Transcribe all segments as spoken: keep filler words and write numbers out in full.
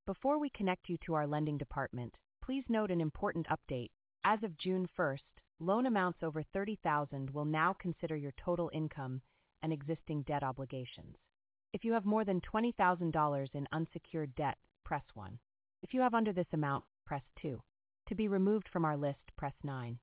Before we connect you to our lending department, please note an important update. As of June first, loan amounts over thirty thousand dollars will now consider your total income and existing debt obligations. If you have more than twenty thousand dollars in unsecured debt, press one. If you have under this amount, press two. To be removed from our list, press nine.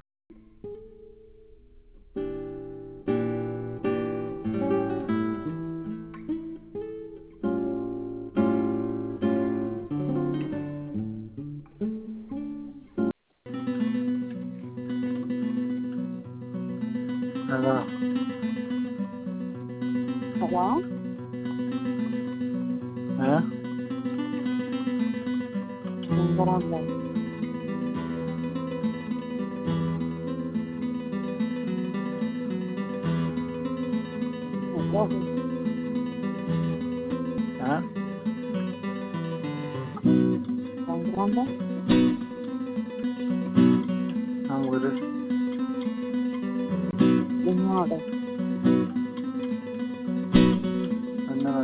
Hello. Hello? Yeah? Grande. Entonces, Huh? tan grande, I'm with it. señores, I never.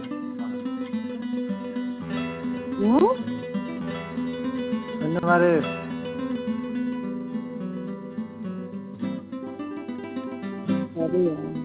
¿no? I never. Sería.